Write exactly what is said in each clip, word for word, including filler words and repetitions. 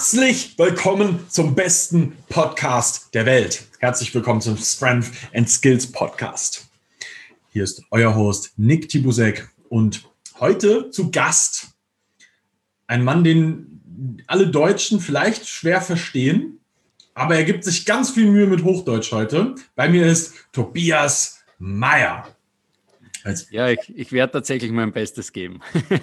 Herzlich willkommen zum besten Podcast der Welt. Herzlich willkommen zum Strength and Skills Podcast. Hier ist euer Host Nick Tibusek und heute zu Gast ein Mann, den alle Deutschen vielleicht schwer verstehen, aber er gibt sich ganz viel Mühe mit Hochdeutsch heute. Bei mir ist Tobias Meyer. Als ja, ich, ich werde tatsächlich mein Bestes geben.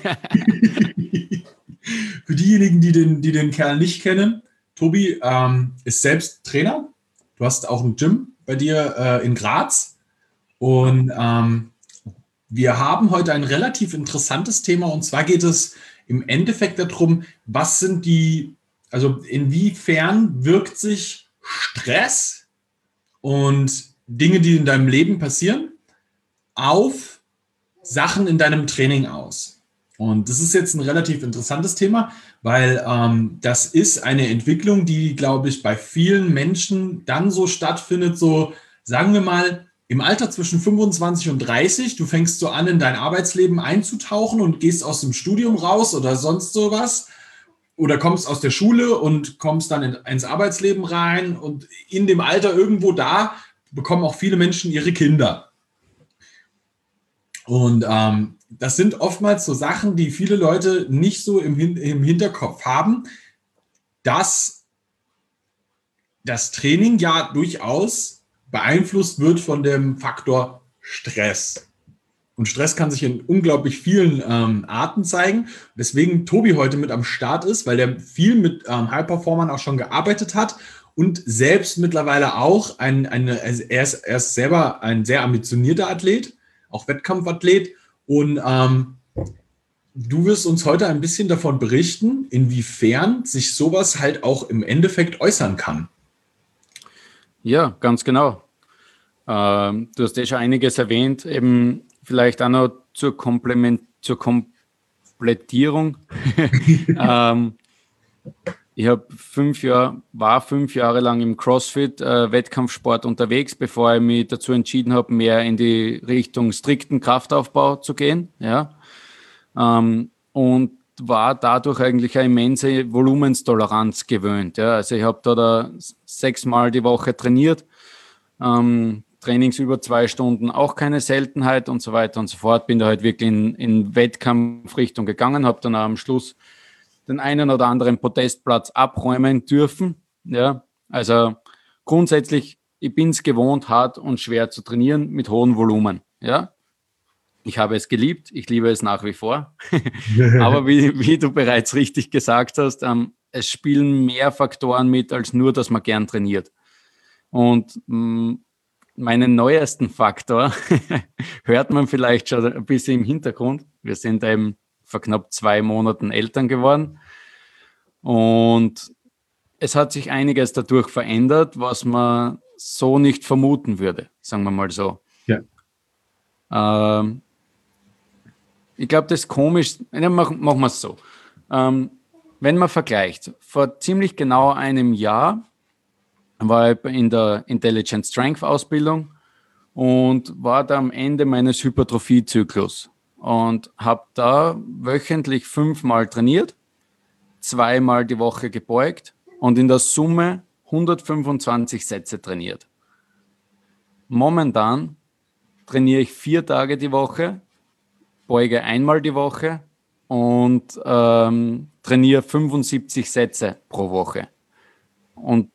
Für diejenigen, die den, die den Kerl nicht kennen, Tobi ähm, ist selbst Trainer. Du hast auch ein Gym bei dir äh, in Graz. Und ähm, wir haben heute ein relativ interessantes Thema. Und zwar geht es im Endeffekt darum, was sind die, also inwiefern wirkt sich Stress und Dinge, die in deinem Leben passieren, auf Sachen in deinem Training aus. Und das ist jetzt ein relativ interessantes Thema, weil ähm, das ist eine Entwicklung, die, glaube ich, bei vielen Menschen dann so stattfindet, so sagen wir mal im Alter zwischen fünfundzwanzig und dreißig, du fängst so an, in dein Arbeitsleben einzutauchen und gehst aus dem Studium raus oder sonst sowas oder kommst aus der Schule und kommst dann in, ins Arbeitsleben rein und in dem Alter irgendwo da bekommen auch viele Menschen ihre Kinder. Und ähm, das sind oftmals so Sachen, die viele Leute nicht so im, Hin- im Hinterkopf haben, dass das Training ja durchaus beeinflusst wird von dem Faktor Stress. Und Stress kann sich in unglaublich vielen ähm, Arten zeigen. Deswegen Tobi heute mit am Start ist, weil der viel mit ähm, High-Performern auch schon gearbeitet hat und selbst mittlerweile auch, ein, eine, er, ist, er ist selber ein sehr ambitionierter Athlet, auch Wettkampfathlet. Und ähm, du wirst uns heute ein bisschen davon berichten, inwiefern sich sowas halt auch im Endeffekt äußern kann. Ja, ganz genau. Ähm, du hast ja schon einiges erwähnt, eben vielleicht auch noch zur, Komplement, zur Komplettierung. ähm, ich habe fünf Jahre, war fünf Jahre lang im CrossFit-Wettkampfsport äh, unterwegs, bevor ich mich dazu entschieden habe, mehr in die Richtung strikten Kraftaufbau zu gehen. Ja. Ähm, und war dadurch eigentlich eine immense Volumenstoleranz gewöhnt. Ja. Also ich habe da, da sechsmal die Woche trainiert, ähm, Trainings über zwei Stunden, auch keine Seltenheit und so weiter und so fort. Bin da halt wirklich in, in Wettkampfrichtung gegangen, habe dann auch am Schluss den einen oder anderen Podestplatz abräumen dürfen. Ja, also grundsätzlich, ich bin es gewohnt, hart und schwer zu trainieren mit hohem Volumen. Ja, ich habe es geliebt, ich liebe es nach wie vor. Aber wie, wie du bereits richtig gesagt hast, ähm, es spielen mehr Faktoren mit, als nur, dass man gern trainiert. Und mh, meinen neuesten Faktor hört man vielleicht schon ein bisschen im Hintergrund. Wir sind eben vor knapp zwei Monaten Eltern geworden. Und es hat sich einiges dadurch verändert, was man so nicht vermuten würde, sagen wir mal so. Ja. Ähm, ich glaube, das ist komisch. Ja, machen, machen wir es so. Ähm, wenn man vergleicht, vor ziemlich genau einem Jahr war ich in der Intelligent Strength Ausbildung und war da am Ende meines Hypertrophie-Zyklus. Und habe da wöchentlich fünfmal trainiert, zweimal die Woche gebeugt und in der Summe hundertfünfundzwanzig Sätze trainiert. Momentan trainiere ich vier Tage die Woche, beuge einmal die Woche und ähm, trainiere fünfundsiebzig Sätze pro Woche. Und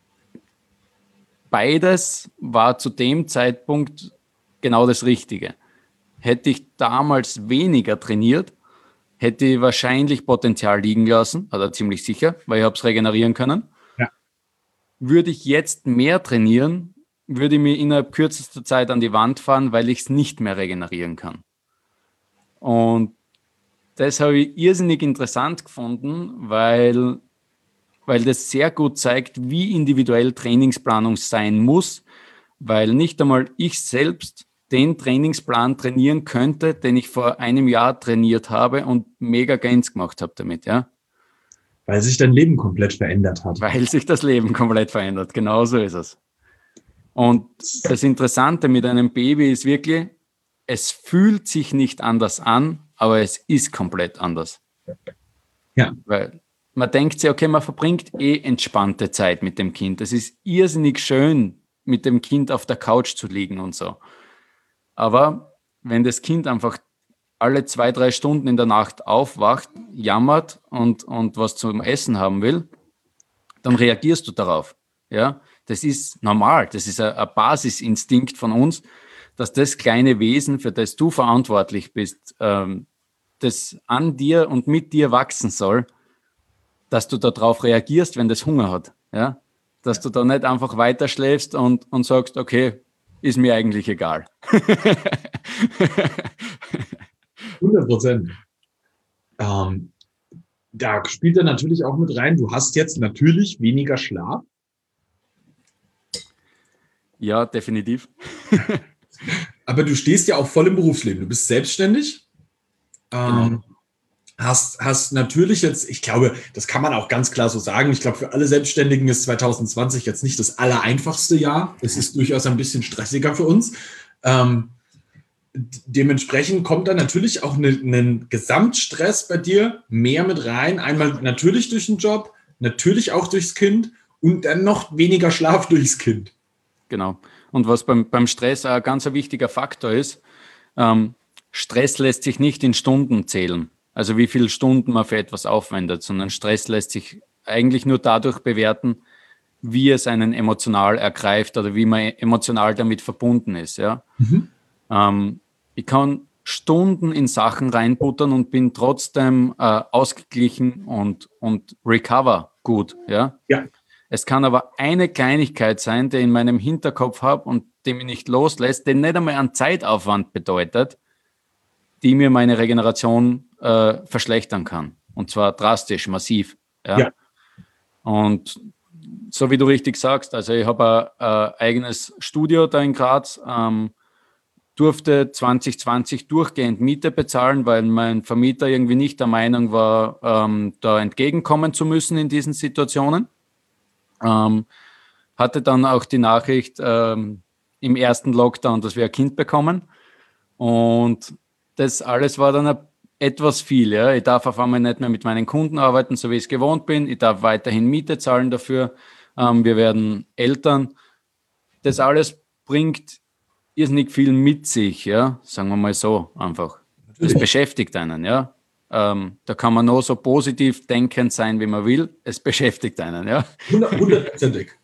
beides war zu dem Zeitpunkt genau das Richtige. Hätte ich damals weniger trainiert, hätte ich wahrscheinlich Potenzial liegen lassen, also ziemlich sicher, weil ich habe es regenerieren können. Ja. Würde ich jetzt mehr trainieren, würde ich mir innerhalb kürzester Zeit an die Wand fahren, weil ich es nicht mehr regenerieren kann. Und das habe ich irrsinnig interessant gefunden, weil, weil das sehr gut zeigt, wie individuell Trainingsplanung sein muss, weil nicht einmal ich selbst den Trainingsplan trainieren könnte, den ich vor einem Jahr trainiert habe und mega Gains gemacht habe damit, ja. Weil sich dein Leben komplett verändert hat. Weil sich das Leben komplett verändert, genau so ist es. Und das Interessante mit einem Baby ist wirklich, es fühlt sich nicht anders an, aber es ist komplett anders. Ja. Weil man denkt sich, okay, man verbringt eh entspannte Zeit mit dem Kind. Es ist irrsinnig schön, mit dem Kind auf der Couch zu liegen und so. Aber wenn das Kind einfach alle zwei, drei Stunden in der Nacht aufwacht, jammert und, und was zum Essen haben will, dann reagierst du darauf. Ja? Das ist normal, das ist ein, ein Basisinstinkt von uns, dass das kleine Wesen, für das du verantwortlich bist, ähm, das an dir und mit dir wachsen soll, dass du darauf reagierst, wenn das Hunger hat. Ja? Dass du da nicht einfach weiter schläfst und, und sagst, okay, ist mir eigentlich egal. hundert Prozent. Ähm, da spielt er natürlich auch mit rein, du hast jetzt natürlich weniger Schlaf. Ja, definitiv. Aber du stehst ja auch voll im Berufsleben. Du bist selbstständig. Genau. Ähm, hast, hast natürlich jetzt, ich glaube, das kann man auch ganz klar so sagen. Ich glaube, für alle Selbstständigen ist zwanzig zwanzig jetzt nicht das allereinfachste Jahr. Es ist durchaus ein bisschen stressiger für uns. Ähm, dementsprechend kommt da natürlich auch ein Gesamtstress bei dir mehr mit rein. Einmal natürlich durch den Job, natürlich auch durchs Kind und dann noch weniger Schlaf durchs Kind. Genau. Und was beim, beim Stress ein ganz ein wichtiger Faktor ist, ähm, Stress lässt sich nicht in Stunden zählen, also wie viele Stunden man für etwas aufwendet, sondern Stress lässt sich eigentlich nur dadurch bewerten, wie es einen emotional ergreift oder wie man emotional damit verbunden ist. Ja? Mhm. Ähm, ich kann Stunden in Sachen reinbuttern und bin trotzdem äh, ausgeglichen und, und recover gut. Ja? Ja. Es kann aber eine Kleinigkeit sein, die ich in meinem Hinterkopf habe und die mich nicht loslässt, die nicht einmal einen Zeitaufwand bedeutet, die mir meine Regeneration äh, verschlechtern kann. Und zwar drastisch, massiv. Ja? Ja. Und so wie du richtig sagst, also ich habe ein, ein eigenes Studio da in Graz, ähm, durfte zwanzig zwanzig durchgehend Miete bezahlen, weil mein Vermieter irgendwie nicht der Meinung war, ähm, da entgegenkommen zu müssen in diesen Situationen. Ähm, hatte dann auch die Nachricht ähm, im ersten Lockdown, dass wir ein Kind bekommen. Und das alles war dann etwas viel. Ja. Ich darf auf einmal nicht mehr mit meinen Kunden arbeiten, so wie ich es gewohnt bin. Ich darf weiterhin Miete zahlen dafür. Ähm, wir werden Eltern. Das alles bringt irrsinnig viel mit sich, ja, sagen wir mal so einfach. Das beschäftigt einen, ja. Ähm, da kann man nur so positiv denkend sein, wie man will. Es beschäftigt einen, ja. Hundertprozentig.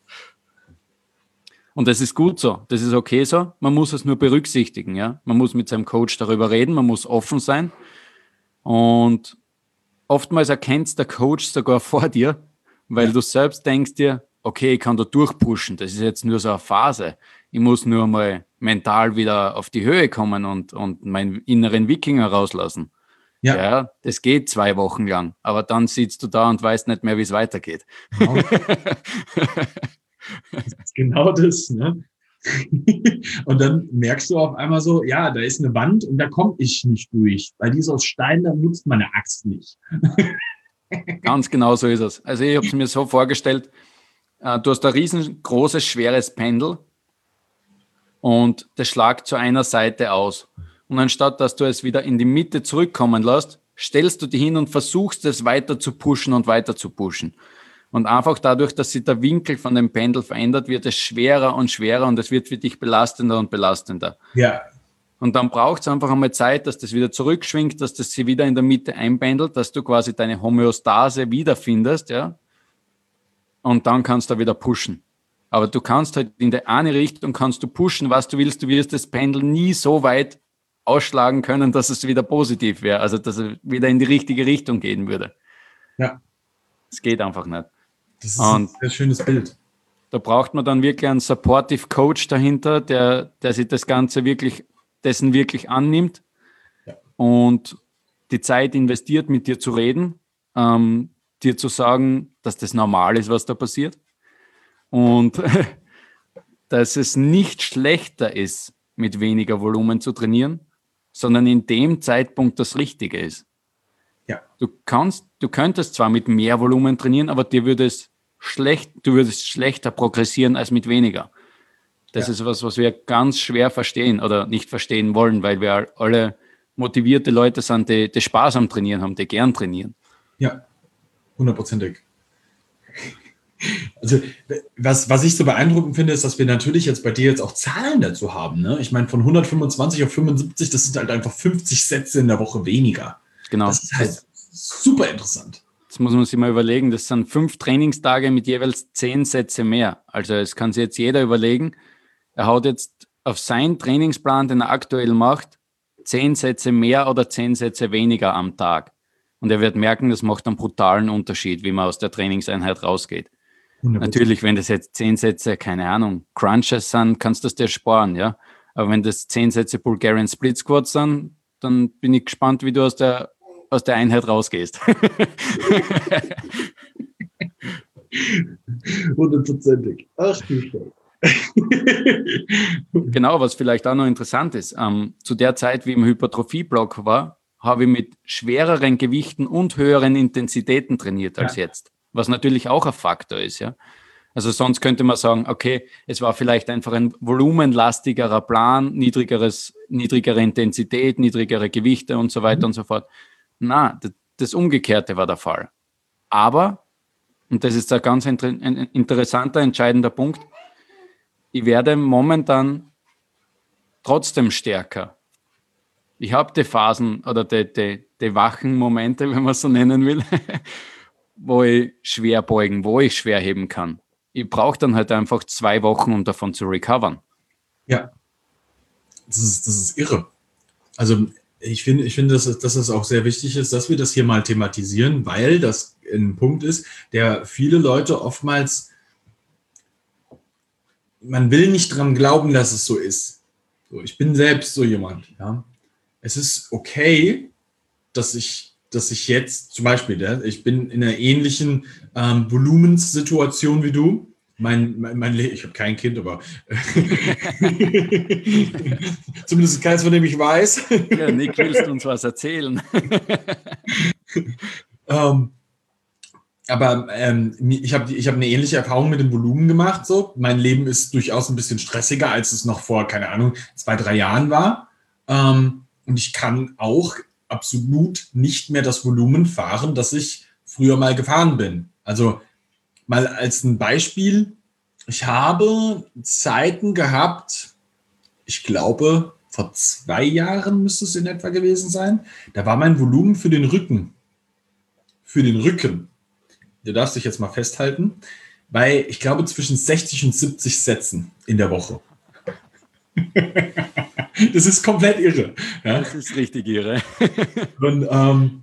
Und das ist gut so, das ist okay so. Man muss es nur berücksichtigen, ja. Man muss mit seinem Coach darüber reden, man muss offen sein. Und oftmals erkennt der Coach sogar vor dir, weil ja. du selbst denkst dir, okay, ich kann da durchpushen, das ist jetzt nur so eine Phase. Ich muss nur mal mental wieder auf die Höhe kommen und, und meinen inneren Wikinger rauslassen. Ja. ja, das geht zwei Wochen lang, aber dann sitzt du da und weißt nicht mehr, wie es weitergeht. Genau. Das ist genau das, ne? Und dann merkst du auf einmal so, ja, da ist eine Wand und da komme ich nicht durch, weil die ist aus Stein, da nutzt meine Axt nicht. Ganz genau so ist es. Also ich habe es mir so vorgestellt, äh, du hast ein riesengroßes, schweres Pendel und das schlagt zu einer Seite aus. Und anstatt, dass du es wieder in die Mitte zurückkommen lässt, stellst du dich hin und versuchst es weiter zu pushen und weiter zu pushen. Und einfach dadurch, dass sich der Winkel von dem Pendel verändert, wird es schwerer und schwerer und es wird für dich belastender und belastender. Ja. Und dann braucht es einfach einmal Zeit, dass das wieder zurückschwingt, dass das sich wieder in der Mitte einpendelt, dass du quasi deine Homöostase wiederfindest, ja. Und dann kannst du wieder pushen. Aber du kannst halt in der eine Richtung kannst du pushen, was du willst. Du wirst das Pendel nie so weit ausschlagen können, dass es wieder positiv wäre. Also, dass es wieder in die richtige Richtung gehen würde. Ja. Es geht einfach nicht. Das ist und ein sehr schönes Bild. Da braucht man dann wirklich einen Supportive Coach dahinter, der, der sich das Ganze wirklich, dessen wirklich annimmt ja. und die Zeit investiert, mit dir zu reden, ähm, dir zu sagen, dass das normal ist, was da passiert. Und dass es nicht schlechter ist, mit weniger Volumen zu trainieren, sondern in dem Zeitpunkt das Richtige ist. Ja. Du kannst, du könntest zwar mit mehr Volumen trainieren, aber dir würde es schlecht, du würdest schlechter progressieren als mit weniger. Das ja. ist was, was wir ganz schwer verstehen oder nicht verstehen wollen, weil wir alle motivierte Leute sind, die, die Spaß am Trainieren haben, die gern trainieren. Ja. Hundertprozentig. Also was, was ich so beeindruckend finde, ist, dass wir natürlich jetzt bei dir jetzt auch Zahlen dazu haben. Ne? Ich meine, von hundertfünfundzwanzig auf fünfundsiebzig, das sind halt einfach fünfzig Sätze in der Woche weniger. Genau. Das ist halt super interessant. Jetzt muss man sich mal überlegen, das sind fünf Trainingstage mit jeweils zehn Sätze mehr. Also es kann sich jetzt jeder überlegen, er haut jetzt auf seinen Trainingsplan, den er aktuell macht, zehn Sätze mehr oder zehn Sätze weniger am Tag. Und er wird merken, das macht einen brutalen Unterschied, wie man aus der Trainingseinheit rausgeht. hundert Prozent. Natürlich, wenn das jetzt zehn Sätze, keine Ahnung, Crunches sind, kannst du das dir sparen, ja. Aber wenn das zehn Sätze Bulgarian Split Squats sind, dann bin ich gespannt, wie du aus der, aus der Einheit rausgehst. Hundertprozentig. Ach du Scheiße. Genau, was vielleicht auch noch interessant ist, ähm, zu der Zeit, wie ich im Hypertrophie-Block war, habe ich mit schwereren Gewichten und höheren Intensitäten trainiert als ja. jetzt. Was natürlich auch ein Faktor ist, ja. Also sonst könnte man sagen, okay, es war vielleicht einfach ein volumenlastigerer Plan, niedrigeres, niedrigere Intensität, niedrigere Gewichte und so weiter mhm. und so fort. Na, das, das Umgekehrte war der Fall. Aber, und das ist ein ganz inter- ein interessanter, entscheidender Punkt, ich werde momentan trotzdem stärker. Ich habe die Phasen oder die, die, die wachen Momente, wenn man es so nennen will, wo ich schwer beugen, wo ich schwer heben kann. Ich brauche dann halt einfach zwei Wochen, um davon zu recovern. Ja, das ist, das ist irre. Also ich finde, ich finde, dass, es, dass es auch sehr wichtig ist, dass wir das hier mal thematisieren, weil das ein Punkt ist, der viele Leute oftmals, man will nicht dran glauben, dass es so ist. So, ich bin selbst so jemand, ja. Es ist okay, dass ich, dass ich jetzt zum Beispiel, ja, ich bin in einer ähnlichen ähm, Volumenssituation wie du. Mein, mein, mein Le- ich habe kein Kind, aber zumindest keins, von dem ich weiß. Ja, Nick, willst du uns was erzählen? ähm, aber ähm, ich habe ich hab eine ähnliche Erfahrung mit dem Volumen gemacht. So. Mein Leben ist durchaus ein bisschen stressiger, als es noch vor, keine Ahnung, zwei, drei Jahren war. Ähm, Und ich kann auch absolut nicht mehr das Volumen fahren, das ich früher mal gefahren bin. Also mal als ein Beispiel, ich habe Zeiten gehabt, ich glaube, vor zwei Jahren müsste es in etwa gewesen sein, da war mein Volumen für den Rücken, für den Rücken, du darfst dich jetzt mal festhalten, bei, ich glaube, zwischen sechzig und siebzig Sätzen in der Woche. Das ist komplett irre. Ja? Das ist richtig irre. Und ähm,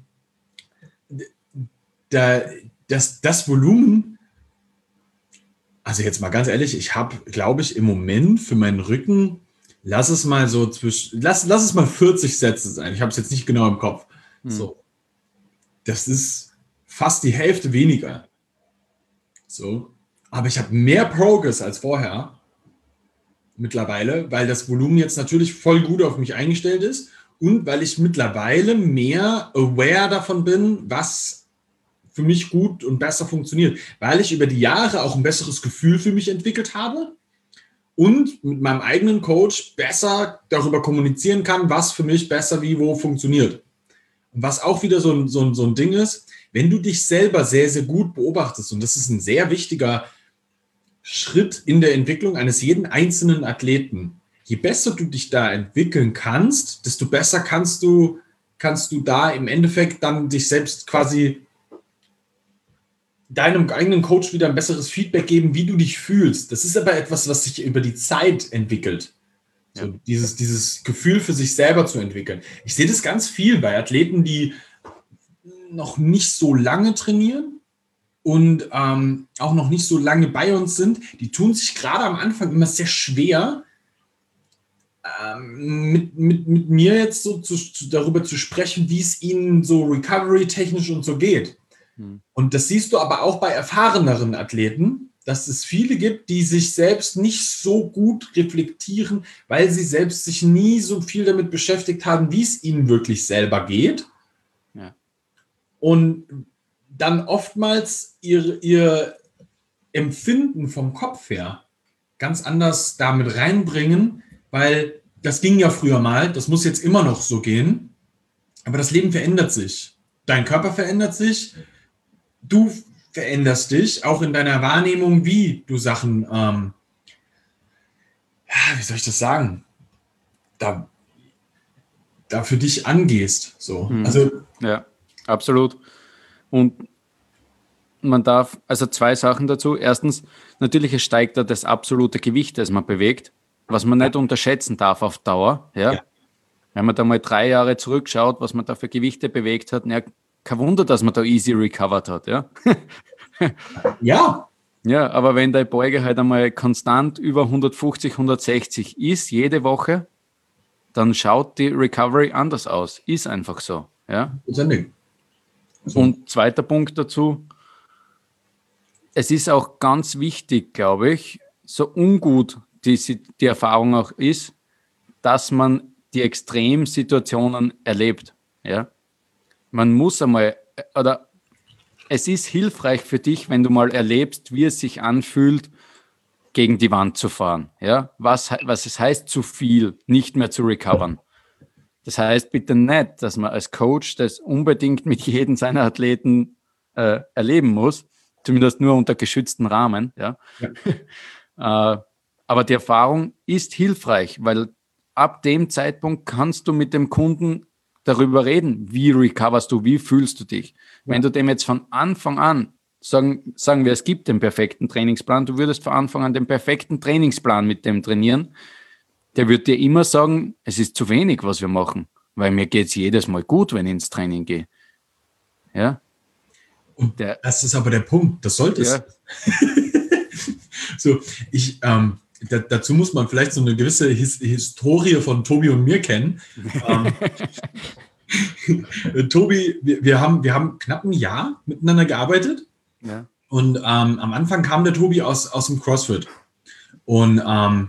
da, das, das Volumen, also jetzt mal ganz ehrlich, ich habe, glaube ich, im Moment für meinen Rücken, lass es mal so zwischen, lass, lass es mal vierzig Sätze sein. Ich habe es jetzt nicht genau im Kopf. Hm. So. Das ist fast die Hälfte weniger. So. Aber ich habe mehr Progress als vorher. Mittlerweile, weil das Volumen jetzt natürlich voll gut auf mich eingestellt ist und weil ich mittlerweile mehr aware davon bin, was für mich gut und besser funktioniert, weil ich über die Jahre auch ein besseres Gefühl für mich entwickelt habe und mit meinem eigenen Coach besser darüber kommunizieren kann, was für mich besser wie wo funktioniert. Und was auch wieder so ein, so ein, so ein Ding ist, wenn du dich selber sehr, sehr gut beobachtest, und das ist ein sehr wichtiger Schritt in der Entwicklung eines jeden einzelnen Athleten. Je besser du dich da entwickeln kannst, desto besser kannst du, kannst du da im Endeffekt dann dich selbst quasi deinem eigenen Coach wieder ein besseres Feedback geben, wie du dich fühlst. Das ist aber etwas, was sich über die Zeit entwickelt. So, ja. dieses, dieses Gefühl für sich selber zu entwickeln. Ich sehe das ganz viel bei Athleten, die noch nicht so lange trainieren und ähm, auch noch nicht so lange bei uns sind, die tun sich gerade am Anfang immer sehr schwer, ähm, mit, mit, mit mir jetzt so zu, zu, darüber zu sprechen, wie es ihnen so recovery-technisch und so geht. Hm. Und das siehst du aber auch bei erfahreneren Athleten, dass es viele gibt, die sich selbst nicht so gut reflektieren, weil sie selbst sich nie so viel damit beschäftigt haben, wie es ihnen wirklich selber geht. Ja. Und dann oftmals ihr, ihr Empfinden vom Kopf her ganz anders damit reinbringen, weil das ging ja früher mal, das muss jetzt immer noch so gehen, aber das Leben verändert sich. Dein Körper verändert sich, du veränderst dich auch in deiner Wahrnehmung, wie du Sachen, ähm, ja, wie soll ich das sagen, da, da für dich angehst. So. Mhm. Also, ja, absolut. Und man darf, also zwei Sachen dazu. Erstens, natürlich, es steigt da das absolute Gewicht, das man bewegt, was man nicht unterschätzen darf auf Dauer. Ja? Ja. Wenn man da mal drei Jahre zurückschaut, was man da für Gewichte bewegt hat, ja, kein Wunder, dass man da easy recovered hat. Ja, ja. ja, aber wenn deine Beuge halt einmal konstant über hundertfünfzig, hundertsechzig ist, jede Woche, dann schaut die Recovery anders aus. Ist einfach so. Ja? Ist ein Ding. So. Und zweiter Punkt dazu, es ist auch ganz wichtig, glaube ich, so ungut die, die Erfahrung auch ist, dass man die Extremsituationen erlebt. Ja? Man muss einmal, oder es ist hilfreich für dich, wenn du mal erlebst, wie es sich anfühlt, gegen die Wand zu fahren. Ja? Was, was es heißt, zu viel, nicht mehr zu recovern. Das heißt bitte nicht, dass man als Coach das unbedingt mit jedem seiner Athleten äh, erleben muss, zumindest nur unter geschützten Rahmen. Ja? Ja. äh, aber die Erfahrung ist hilfreich, weil ab dem Zeitpunkt kannst du mit dem Kunden darüber reden, wie recoverst du, wie fühlst du dich. Ja. Wenn du dem jetzt von Anfang an, sagen, sagen wir, es gibt den perfekten Trainingsplan, du würdest von Anfang an den perfekten Trainingsplan mit dem trainieren, der wird dir immer sagen, es ist zu wenig, was wir machen, weil mir geht es jedes Mal gut, wenn ich ins Training gehe. Ja. Und der, das ist aber der Punkt, das sollte es. Ja. So, ich, ähm, da, dazu muss man vielleicht so eine gewisse His- Historie von Tobi und mir kennen. ähm, Tobi, wir, wir, haben, wir haben knapp ein Jahr miteinander gearbeitet. Ja. Und ähm, am Anfang kam der Tobi aus, aus dem CrossFit. Und ähm,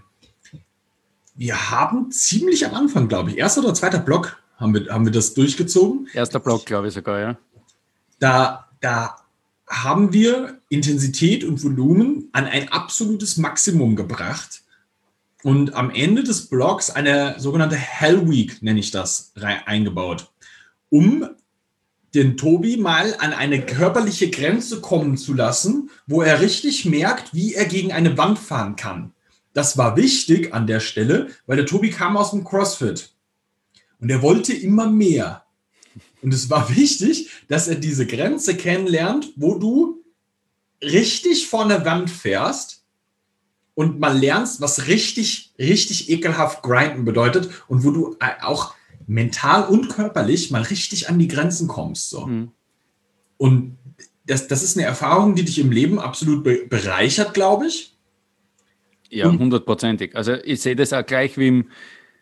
wir haben ziemlich am Anfang, glaube ich, erster oder zweiter Block haben wir, haben wir das durchgezogen. Erster Block, glaube ich sogar, ja. Da, da haben wir Intensität und Volumen an ein absolutes Maximum gebracht und am Ende des Blocks eine sogenannte Hell Week, nenne ich das, eingebaut, um den Tobi mal an eine körperliche Grenze kommen zu lassen, wo er richtig merkt, wie er gegen eine Wand fahren kann. Das war wichtig an der Stelle, weil der Tobi kam aus dem CrossFit und er wollte immer mehr. Und es war wichtig, dass er diese Grenze kennenlernt, wo du richtig vor eine Wand fährst und mal lernst, was richtig, richtig ekelhaft grinden bedeutet und wo du auch mental und körperlich mal richtig an die Grenzen kommst. So. Mhm. Und das, das ist eine Erfahrung, die dich im Leben absolut be- bereichert, glaube ich. Ja, hundertprozentig. Also ich sehe das auch gleich wie im,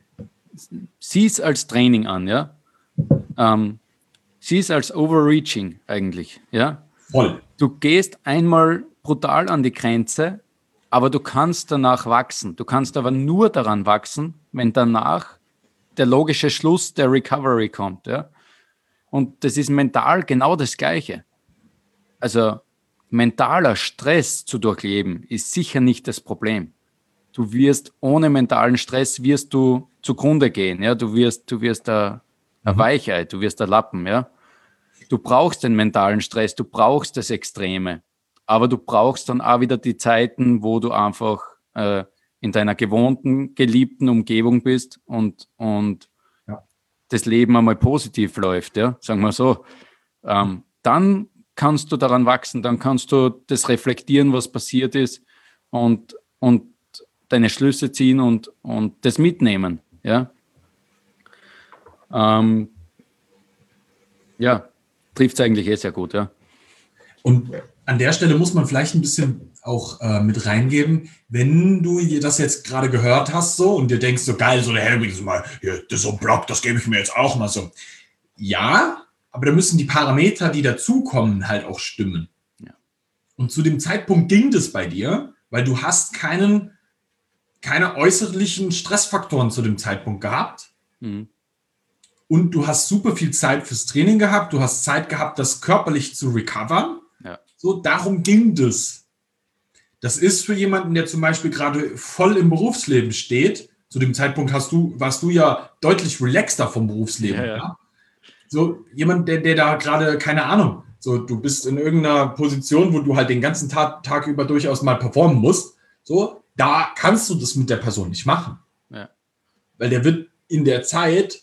sieh es als Training an, ja. Ähm, sieh es als Overreaching eigentlich, ja. Voll. Du gehst einmal brutal an die Grenze, aber du kannst danach wachsen. Du kannst aber nur daran wachsen, wenn danach der logische Schluss der Recovery kommt, ja. Und das ist mental genau das Gleiche. Also mentaler Stress zu durchleben ist sicher nicht das Problem. Du wirst ohne mentalen Stress wirst du zugrunde gehen, ja. Du wirst, du wirst eine mhm. Weichheit, du wirst ein Lappen, ja. Du brauchst den mentalen Stress, du brauchst das Extreme, aber du brauchst dann auch wieder die Zeiten, wo du einfach äh, in deiner gewohnten, geliebten Umgebung bist und, und ja. das Leben einmal positiv läuft, ja, sagen wir so. Ähm, dann kannst du daran wachsen, dann kannst du das reflektieren, was passiert ist und, und deine Schlüsse ziehen und, und das mitnehmen, ja. Ähm, ja, trifft es eigentlich eh sehr gut, ja. Und an der Stelle muss man vielleicht ein bisschen auch äh, mit reingeben, wenn du das jetzt gerade gehört hast so und dir denkst, so geil, so der Helmut ist mal, hier, das ist so ein Block, das gebe ich mir jetzt auch mal so. Ja, aber da müssen die Parameter, die dazukommen, halt auch stimmen. Ja. Und zu dem Zeitpunkt ging das bei dir, weil du hast keinen, keine äußerlichen Stressfaktoren zu dem Zeitpunkt gehabt. Mhm. Und du hast super viel Zeit fürs Training gehabt. Du hast Zeit gehabt, das körperlich zu recovern. Ja. So, darum ging das. Das ist für jemanden, der zum Beispiel gerade voll im Berufsleben steht. Zu dem Zeitpunkt hast du, warst du ja deutlich relaxter vom Berufsleben. Ja, ja. Ja? So, jemand, der, der da gerade, keine Ahnung, So, du bist in irgendeiner Position, wo du halt den ganzen Tag, Tag über durchaus mal performen musst. So, da kannst du das mit der Person nicht machen. Ja. Weil der wird in der Zeit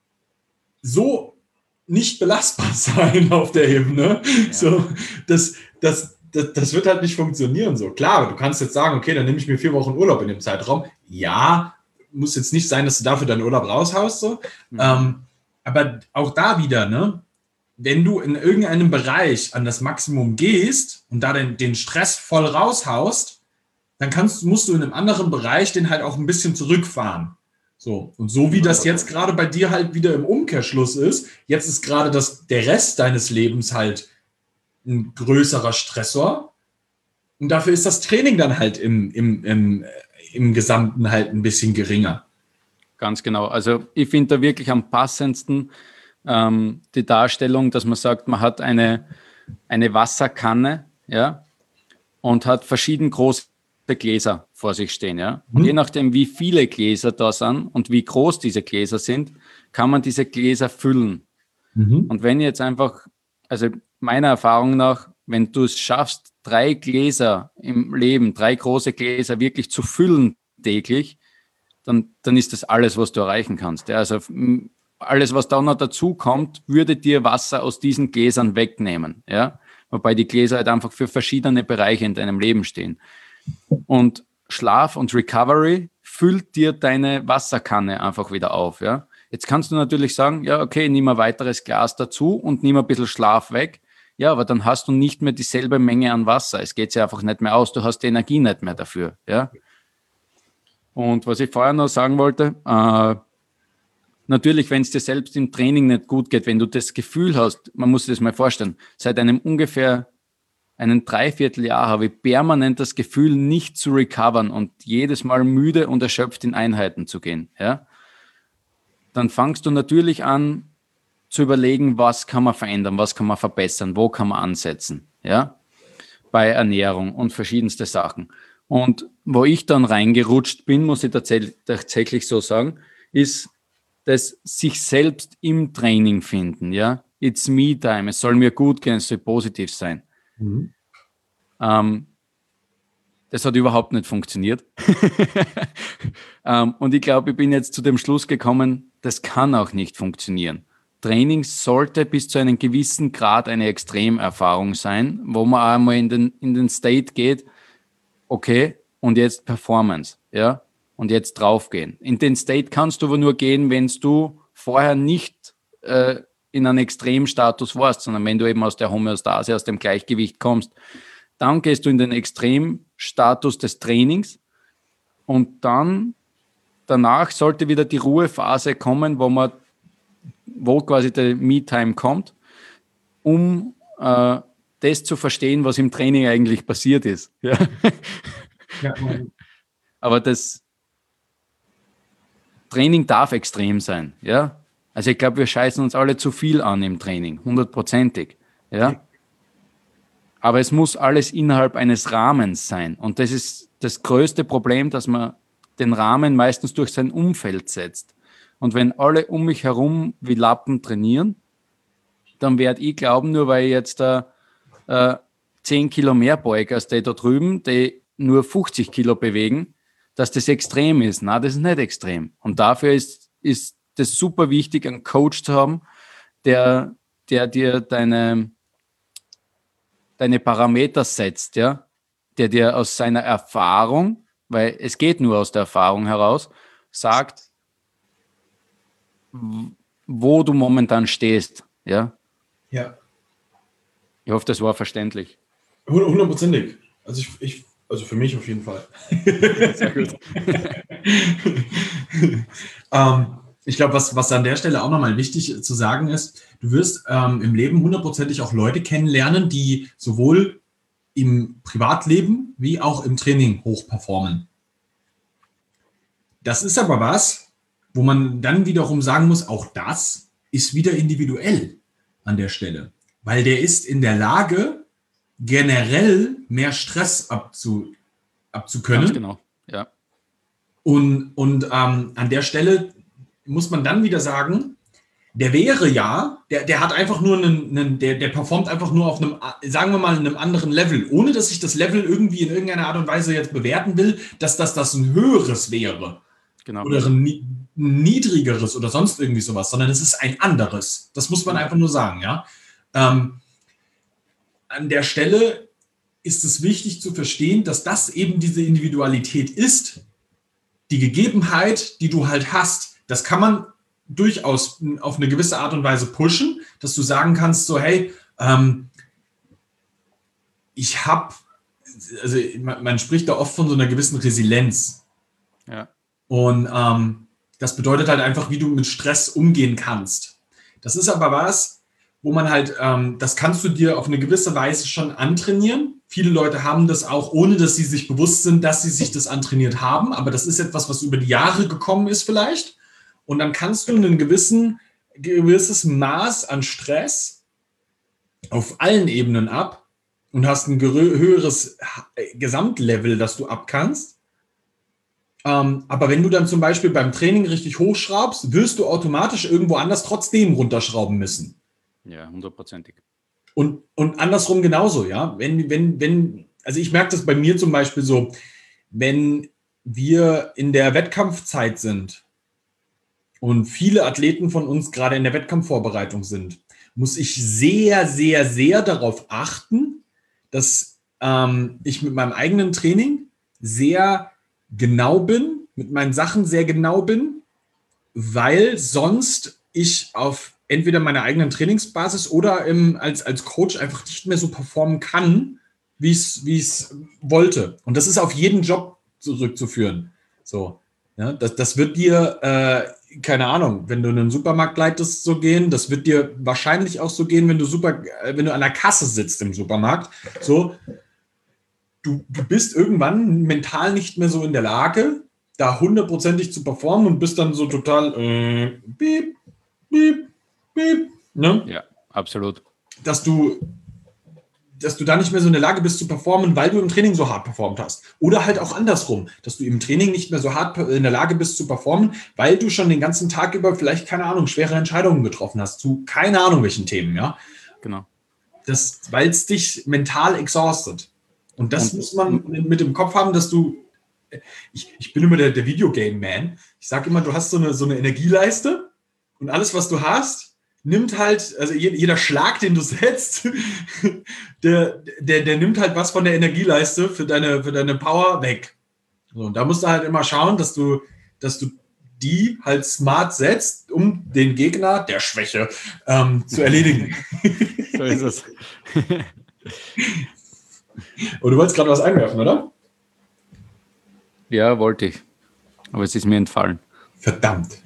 so nicht belastbar sein auf der Ebene. Ja. So, das, das, das, das wird halt nicht funktionieren. So, klar, du kannst jetzt sagen, okay, dann nehme ich mir vier Wochen Urlaub in dem Zeitraum. Ja, muss jetzt nicht sein, dass du dafür deinen Urlaub raushaust. So. Mhm. Ähm, aber auch da wieder, ne? Wenn du in irgendeinem Bereich an das Maximum gehst und da den, den Stress voll raushaust, dann kannst, musst du in einem anderen Bereich den halt auch ein bisschen zurückfahren. So, und so wie das jetzt gerade bei dir halt wieder im Umkehrschluss ist, jetzt ist gerade das, der Rest deines Lebens halt ein größerer Stressor und dafür ist das Training dann halt im, im, im, im Gesamten halt ein bisschen geringer. Ganz genau. Also ich finde da wirklich am passendsten ähm, die Darstellung, dass man sagt, man hat eine, eine Wasserkanne, ja, und hat verschieden große Gläser vor sich stehen, ja. Und mhm. je nachdem, wie viele Gläser da sind und wie groß diese Gläser sind, kann man diese Gläser füllen. Mhm. Und wenn jetzt einfach, also meiner Erfahrung nach, wenn du es schaffst, drei Gläser im Leben, drei große Gläser wirklich zu füllen täglich, dann, dann ist das alles, was du erreichen kannst. Ja. Also alles, was da noch dazu kommt, würde dir Wasser aus diesen Gläsern wegnehmen, ja. Wobei die Gläser halt einfach für verschiedene Bereiche in deinem Leben stehen. Und Schlaf und Recovery füllt dir deine Wasserkanne einfach wieder auf. Ja? Jetzt kannst du natürlich sagen, ja, okay, nimm ein weiteres Glas dazu und nimm ein bisschen Schlaf weg. Ja, aber dann hast du nicht mehr dieselbe Menge an Wasser. Es geht sich einfach nicht mehr aus. Du hast die Energie nicht mehr dafür. Ja? Und was ich vorher noch sagen wollte, äh, natürlich, wenn es dir selbst im Training nicht gut geht, wenn du das Gefühl hast, man muss sich das mal vorstellen, seit einem ungefähr einen Dreivierteljahr habe ich permanent das Gefühl, nicht zu recovern und jedes Mal müde und erschöpft in Einheiten zu gehen. Ja? Dann fangst du natürlich an zu überlegen, was kann man verändern, was kann man verbessern, wo kann man ansetzen. Ja? Bei Ernährung und verschiedenste Sachen. Und wo ich dann reingerutscht bin, muss ich tatsächlich, tatsächlich so sagen, ist das sich selbst im Training finden. Ja? It's me time, es soll mir gut gehen, es soll positiv sein. Mhm. Ähm, das hat überhaupt nicht funktioniert. ähm, und ich glaube, ich bin jetzt zu dem Schluss gekommen, das kann auch nicht funktionieren. Training sollte bis zu einem gewissen Grad eine Extremerfahrung sein, wo man einmal in den, in den State geht, okay, und jetzt Performance, ja, und jetzt draufgehen. In den State kannst du aber nur gehen, wenn du vorher nicht äh, in einem Extremstatus warst, sondern wenn du eben aus der Homöostase, aus dem Gleichgewicht kommst, dann gehst du in den Extremstatus des Trainings und dann danach sollte wieder die Ruhephase kommen, wo man, wo quasi der Me-Time kommt, um äh, das zu verstehen, was im Training eigentlich passiert ist. Ja. Ja. Aber das Training darf extrem sein, ja. Also ich glaube, wir scheißen uns alle zu viel an im Training, hundertprozentig. Ja? Aber es muss alles innerhalb eines Rahmens sein. Und das ist das größte Problem, dass man den Rahmen meistens durch sein Umfeld setzt. Und wenn alle um mich herum wie Lappen trainieren, dann werde ich glauben, nur weil ich jetzt da äh, zehn Kilo mehr beuge als die da drüben, die nur fünfzig Kilo bewegen, dass das extrem ist. Nein, das ist nicht extrem. Und dafür ist, ist das ist super wichtig, einen Coach zu haben, der, der dir deine, deine Parameter setzt, ja, der dir aus seiner Erfahrung, weil es geht nur aus der Erfahrung heraus, sagt, wo du momentan stehst, ja. Ja. Ich hoffe, das war verständlich. Hundertprozentig. Also ich, ich, also für mich auf jeden Fall. Sehr gut. ähm, Ich glaube, was, was an der Stelle auch nochmal wichtig zu sagen ist, du wirst ähm, im Leben hundertprozentig auch Leute kennenlernen, die sowohl im Privatleben wie auch im Training hoch performen. Das ist aber was, wo man dann wiederum sagen muss, auch das ist wieder individuell an der Stelle. Weil der ist in der Lage, generell mehr Stress abzu, abzukönnen. Ganz genau, ja. Und, und ähm, an der Stelle muss man dann wieder sagen, der wäre ja, der, der hat einfach nur einen, einen der, der performt einfach nur auf einem, sagen wir mal, einem anderen Level, ohne dass ich das Level irgendwie in irgendeiner Art und Weise jetzt bewerten will, dass das, das ein höheres wäre. Genau. Oder ein niedrigeres oder sonst irgendwie sowas, sondern es ist ein anderes. Das muss man einfach nur sagen, ja. Ähm, an der Stelle ist es wichtig zu verstehen, dass das eben diese Individualität ist. Die Gegebenheit, die du halt hast, das kann man durchaus auf eine gewisse Art und Weise pushen, dass du sagen kannst, so hey, ähm, ich habe, also man, man spricht da oft von so einer gewissen Resilienz. Ja. Und ähm, das bedeutet halt einfach, wie du mit Stress umgehen kannst. Das ist aber was, wo man halt, ähm, das kannst du dir auf eine gewisse Weise schon antrainieren. Viele Leute haben das auch, ohne dass sie sich bewusst sind, dass sie sich das antrainiert haben. Aber das ist etwas, was über die Jahre gekommen ist vielleicht. Und dann kannst du ein gewissen, gewisses Maß an Stress auf allen Ebenen ab und hast ein höheres Gesamtlevel, das du abkannst. Ähm, aber wenn du dann zum Beispiel beim Training richtig hochschraubst, wirst du automatisch irgendwo anders trotzdem runterschrauben müssen. Ja, hundertprozentig. Und, und andersrum genauso, ja. Wenn, wenn, wenn, also ich merke das bei mir zum Beispiel so, wenn wir in der Wettkampfzeit sind und viele Athleten von uns gerade in der Wettkampfvorbereitung sind, muss ich sehr, sehr, sehr darauf achten, dass ähm, ich mit meinem eigenen Training sehr genau bin, mit meinen Sachen sehr genau bin, weil sonst ich auf entweder meiner eigenen Trainingsbasis oder im, als, als Coach einfach nicht mehr so performen kann, wie ich es wollte. Und das ist auf jeden Job zurückzuführen. So, ja, das, das wird dir, äh, keine Ahnung, wenn du in einen Supermarkt leitest, so gehen. Das wird dir wahrscheinlich auch so gehen, wenn du super, äh, wenn du an der Kasse sitzt im Supermarkt. So, Du, du bist irgendwann mental nicht mehr so in der Lage, da hundertprozentig zu performen und bist dann so total äh, piep, piep, piep, ne? Ja, absolut. Dass du, dass du da nicht mehr so in der Lage bist zu performen, weil du im Training so hart performt hast. Oder halt auch andersrum, dass du im Training nicht mehr so hart in der Lage bist zu performen, weil du schon den ganzen Tag über vielleicht, keine Ahnung, schwere Entscheidungen getroffen hast zu keine Ahnung welchen Themen, ja? Genau. Das, weil es dich mental exhaustet. Und das Und, muss man mit im Kopf haben, dass du, ich, ich bin immer der, der Videogame-Man. Ich sage immer, du hast so eine, so eine Energieleiste und alles, was du hast, nimmt halt, also jeder Schlag, den du setzt, der, der, der nimmt halt was von der Energieleiste für deine, für deine Power weg. So, und da musst du halt immer schauen, dass du, dass du die halt smart setzt, um den Gegner der Schwäche ähm, zu erledigen. So ist es. Und du wolltest gerade was einwerfen, oder? Ja, wollte ich. Aber es ist mir entfallen. Verdammt.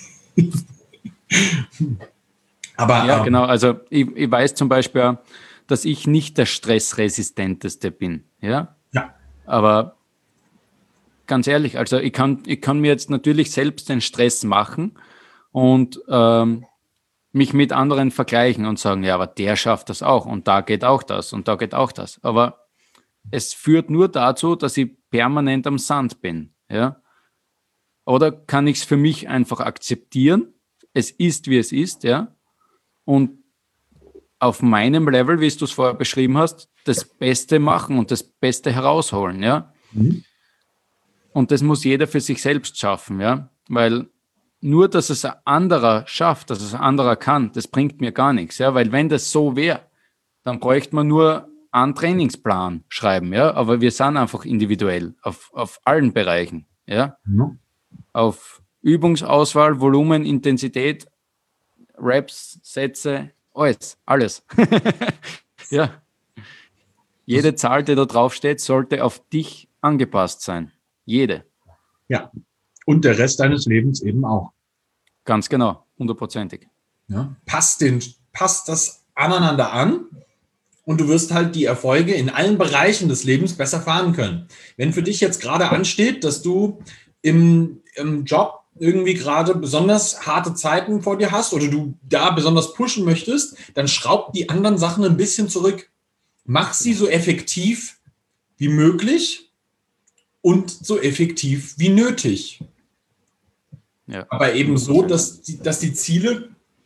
Aber, ja, ähm, genau. Also ich, ich weiß zum Beispiel auch, dass ich nicht der stressresistenteste bin. Ja. Ja. Aber ganz ehrlich, also ich kann, ich kann mir jetzt natürlich selbst den Stress machen und ähm, mich mit anderen vergleichen und sagen, ja, aber der schafft das auch und da geht auch das und da geht auch das. Aber es führt nur dazu, dass ich permanent am Sand bin. Ja? Oder kann ich es für mich einfach akzeptieren? Es ist, wie es ist, ja. Und auf meinem Level, wie du es vorher beschrieben hast, das Beste machen und das Beste herausholen, ja. Mhm. Und das muss jeder für sich selbst schaffen, ja. Weil nur, dass es ein anderer schafft, dass es ein anderer kann, das bringt mir gar nichts, ja. Weil wenn das so wäre, dann bräuchte man nur einen Trainingsplan schreiben, ja. Aber wir sind einfach individuell auf, auf allen Bereichen, ja. Mhm. Auf Übungsauswahl, Volumen, Intensität, Reps, Sätze, alles, alles. Ja. Jede Zahl, die da draufsteht, sollte auf dich angepasst sein. Jede. Ja. Und der Rest deines Lebens eben auch. Ganz genau, hundertprozentig. Ja. Passt, den, passt das aneinander an und du wirst halt die Erfolge in allen Bereichen des Lebens besser fahren können. Wenn für dich jetzt gerade ansteht, dass du im, im Job irgendwie gerade besonders harte Zeiten vor dir hast oder du da besonders pushen möchtest, dann schraub die anderen Sachen ein bisschen zurück. Mach sie so effektiv wie möglich und so effektiv wie nötig. Ja, aber eben so, dass die, dass die Ziele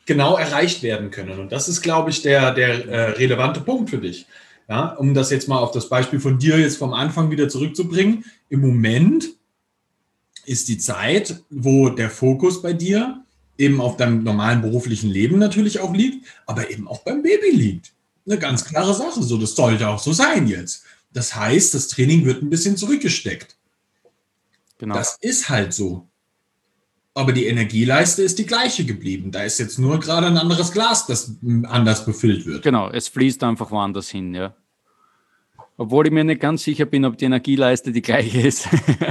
genau erreicht werden können. Und das ist, glaube ich, der, der äh, relevante Punkt für dich. Ja, um das jetzt mal auf das Beispiel von dir jetzt vom Anfang wieder zurückzubringen. Im Moment ist die Zeit, wo der Fokus bei dir eben auf deinem normalen beruflichen Leben natürlich auch liegt, aber eben auch beim Baby liegt. Eine ganz klare Sache. So, das sollte auch so sein jetzt. Das heißt, das Training wird ein bisschen zurückgesteckt. Genau. Das ist halt so. Aber die Energieleiste ist die gleiche geblieben. Da ist jetzt nur gerade ein anderes Glas, das anders befüllt wird. Genau, es fließt einfach woanders hin, ja. Obwohl ich mir nicht ganz sicher bin, ob die Energieleiste die gleiche ist.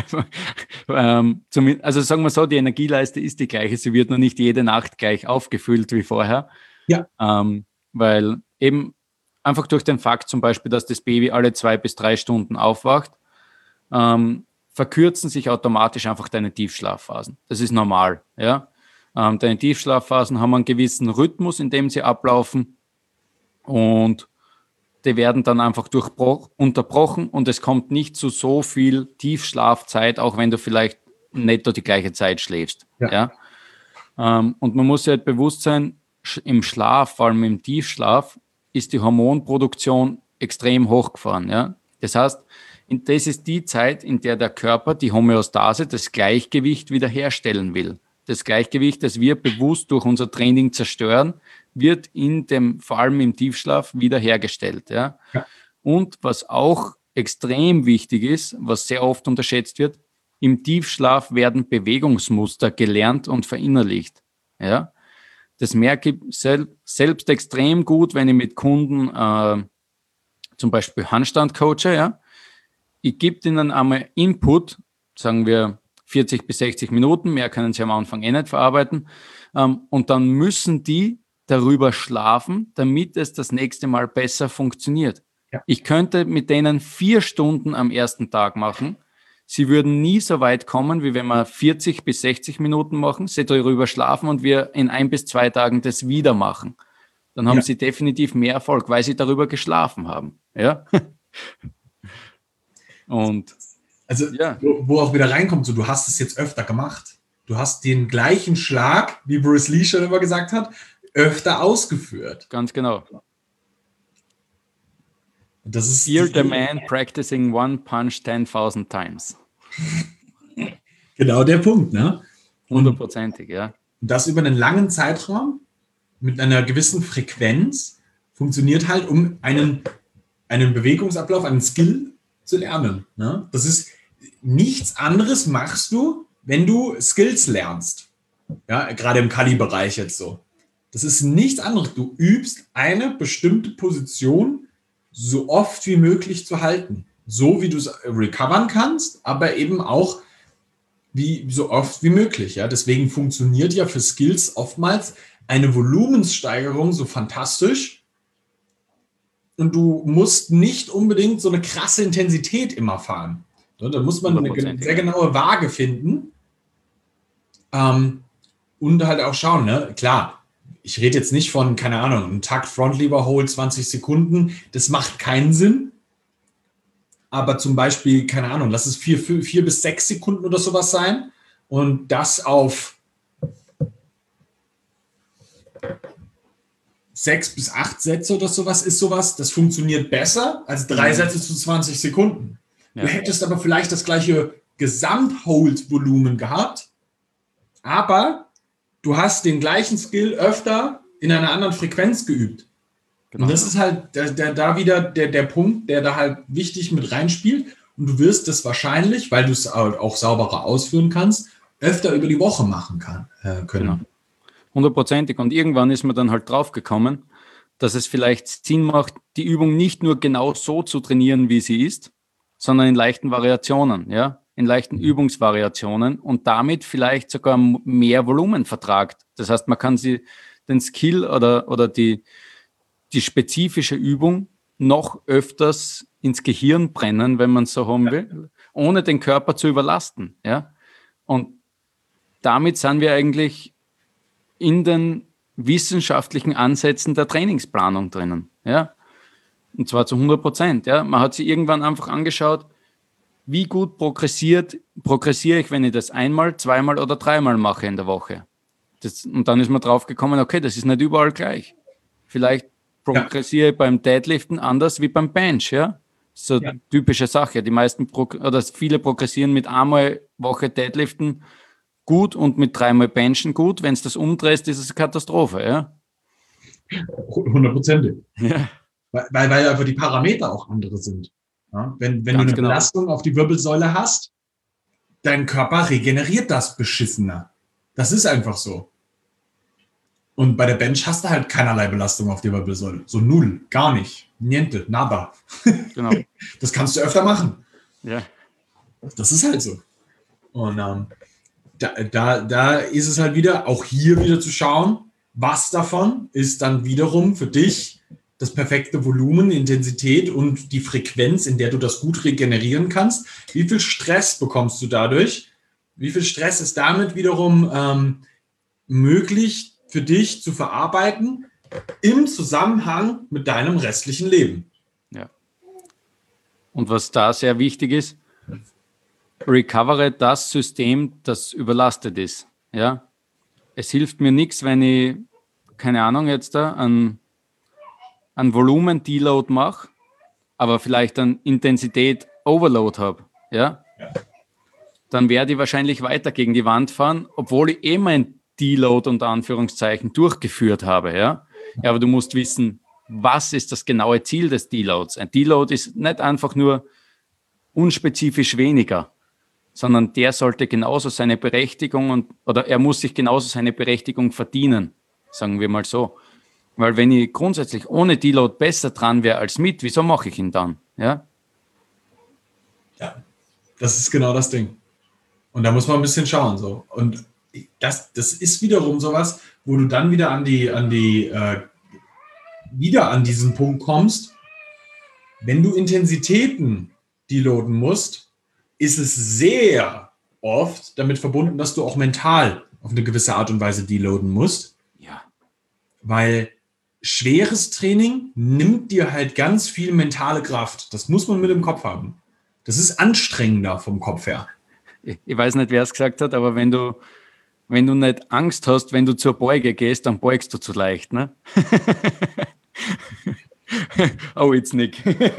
ähm, also sagen wir so, die Energieleiste ist die gleiche. Sie wird nur nicht jede Nacht gleich aufgefüllt wie vorher. Ja. Ähm, weil eben einfach durch den Fakt zum Beispiel, dass das Baby alle zwei bis drei Stunden aufwacht, ähm, verkürzen sich automatisch einfach deine Tiefschlafphasen. Das ist normal. Ja? Ähm, deine Tiefschlafphasen haben einen gewissen Rhythmus, in dem sie ablaufen, und die werden dann einfach unterbrochen und es kommt nicht zu so viel Tiefschlafzeit, auch wenn du vielleicht netto die gleiche Zeit schläfst. Ja. Ja? Ähm, und man muss sich halt bewusst sein, im Schlaf, vor allem im Tiefschlaf, ist die Hormonproduktion extrem hochgefahren. Ja? Das heißt, das ist die Zeit, in der der Körper die Homöostase, das Gleichgewicht wiederherstellen will. Das Gleichgewicht, das wir bewusst durch unser Training zerstören, wird in dem, vor allem im Tiefschlaf, wiederhergestellt. Ja? Ja. Und was auch extrem wichtig ist, was sehr oft unterschätzt wird, im Tiefschlaf werden Bewegungsmuster gelernt und verinnerlicht. Ja? Das merke ich sel- selbst extrem gut, wenn ich mit Kunden äh, zum Beispiel Handstand coache. Ja? Ich gebe ihnen einmal Input, sagen wir vierzig bis sechzig Minuten, mehr können sie am Anfang eh nicht verarbeiten, ähm, und dann müssen die darüber schlafen, damit es das nächste Mal besser funktioniert. Ja. Ich könnte mit denen vier Stunden am ersten Tag machen. Sie würden nie so weit kommen, wie wenn wir vierzig bis sechzig Minuten machen, sie darüber schlafen und wir in ein bis zwei Tagen das wieder machen. Dann haben ja. sie definitiv mehr Erfolg, weil sie darüber geschlafen haben. Ja. Und also, ja. wo, wo auch wieder reinkommt, so, du hast es jetzt öfter gemacht. Du hast den gleichen Schlag, wie Bruce Lee schon immer gesagt hat, öfter ausgeführt. Ganz genau. Das ist Fear the man practicing one punch ten thousand times. Genau der Punkt, ne? Hundertprozentig, ja. Das über einen langen Zeitraum mit einer gewissen Frequenz funktioniert halt, um einen, einen Bewegungsablauf, einen Skill zu lernen. Ne? Das ist nichts anderes machst du, wenn du Skills lernst. Ja, gerade im Kali-Bereich jetzt so. Das ist nichts anderes. Du übst eine bestimmte Position so oft wie möglich zu halten. So wie du es recovern kannst, aber eben auch wie, so oft wie möglich. Ja? Deswegen funktioniert ja für Skills oftmals eine Volumenssteigerung so fantastisch. Und du musst nicht unbedingt so eine krasse Intensität immer fahren. Ja, da muss man eine sehr genaue Waage finden. Ähm, und halt auch schauen, ne? Klar, ich rede jetzt nicht von, keine Ahnung, einem Takt Front Lever Hold zwanzig Sekunden. Das macht keinen Sinn. Aber zum Beispiel, keine Ahnung, lass es vier, vier, vier bis sechs Sekunden oder sowas sein. Und das auf sechs bis acht Sätze oder sowas ist sowas. Das funktioniert besser als drei mhm. Sätze zu zwanzig Sekunden. Ja. Du hättest aber vielleicht das gleiche Gesamt-Hold-Volumen gehabt, aber du hast den gleichen Skill öfter in einer anderen Frequenz geübt. Genau. Und das ist halt der, der, da wieder der, der Punkt, der da halt wichtig mit reinspielt. Und du wirst das wahrscheinlich, weil du es auch sauberer ausführen kannst, öfter über die Woche machen kann, äh, können. Genau. Hundertprozentig. Und irgendwann ist man dann halt drauf gekommen, dass es vielleicht Sinn macht, die Übung nicht nur genau so zu trainieren, wie sie ist, sondern in leichten Variationen, ja, in leichten Übungsvariationen und damit vielleicht sogar mehr Volumen vertragt. Das heißt, man kann sie den Skill oder, oder die, die spezifische Übung noch öfters ins Gehirn brennen, wenn man es so haben will, ohne den Körper zu überlasten. Ja? Und damit sind wir eigentlich in den wissenschaftlichen Ansätzen der Trainingsplanung drinnen. Ja? Und zwar zu hundert Prozent. Ja? Man hat sich irgendwann einfach angeschaut, wie gut progressiert, progressiere ich, wenn ich das einmal, zweimal oder dreimal mache in der Woche. Das, und dann ist man drauf gekommen, okay, das ist nicht überall gleich. Vielleicht progressiere ich ja. beim Deadliften anders wie beim Bench, ja. So ja. typische Sache. Die meisten Pro- oder viele progressieren mit einmal Woche Deadliften gut und mit dreimal Benchen gut. Wenn es das umdrehst, ist es eine Katastrophe, ja. Hundertprozentig. Ja. Weil, weil, weil einfach die Parameter auch andere sind. Ja? Wenn, wenn du eine genau. Belastung auf die Wirbelsäule hast, dein Körper regeneriert das beschissener. Das ist einfach so. Und bei der Bench hast du halt keinerlei Belastung auf die Wirbelsäule. So null, gar nicht. Niente, nada. Genau. Das kannst du öfter machen. Ja. Das ist halt so. Und ähm, da, da, da ist es halt wieder, auch hier wieder zu schauen, was davon ist dann wiederum für dich das perfekte Volumen, Intensität und die Frequenz, in der du das gut regenerieren kannst. Wie viel Stress bekommst du dadurch? Wie viel Stress ist damit wiederum ähm, möglich für dich zu verarbeiten im Zusammenhang mit deinem restlichen Leben? Ja. Und was da sehr wichtig ist, recovere das System, das überlastet ist. Ja. Es hilft mir nichts, wenn ich, keine Ahnung, jetzt da an ein Volumen-Deload mache, aber vielleicht an Intensität-Overload habe, ja? ja, dann werde ich wahrscheinlich weiter gegen die Wand fahren, obwohl ich eh mein Deload unter Anführungszeichen durchgeführt habe, ja. ja. Aber du musst wissen, was ist das genaue Ziel des Deloads? Ein Deload ist nicht einfach nur unspezifisch weniger, sondern der sollte genauso seine Berechtigung und, oder er muss sich genauso seine Berechtigung verdienen, sagen wir mal so. Weil wenn ich grundsätzlich ohne Deload besser dran wäre als mit, wieso mache ich ihn dann? Ja? Ja, das ist genau das Ding. Und da muss man ein bisschen schauen. So. Und das, das ist wiederum sowas, wo du dann wieder an die, an die, äh, wieder an diesen Punkt kommst, wenn du Intensitäten deloaden musst, ist es sehr oft damit verbunden, dass du auch mental auf eine gewisse Art und Weise deloaden musst. Ja. Weil schweres Training nimmt dir halt ganz viel mentale Kraft. Das muss man mit dem Kopf haben. Das ist anstrengender vom Kopf her. Ich, ich weiß nicht, wer es gesagt hat, aber wenn du, wenn du nicht Angst hast, wenn du zur Beuge gehst, dann beugst du zu leicht, ne? Oh, jetzt Nick.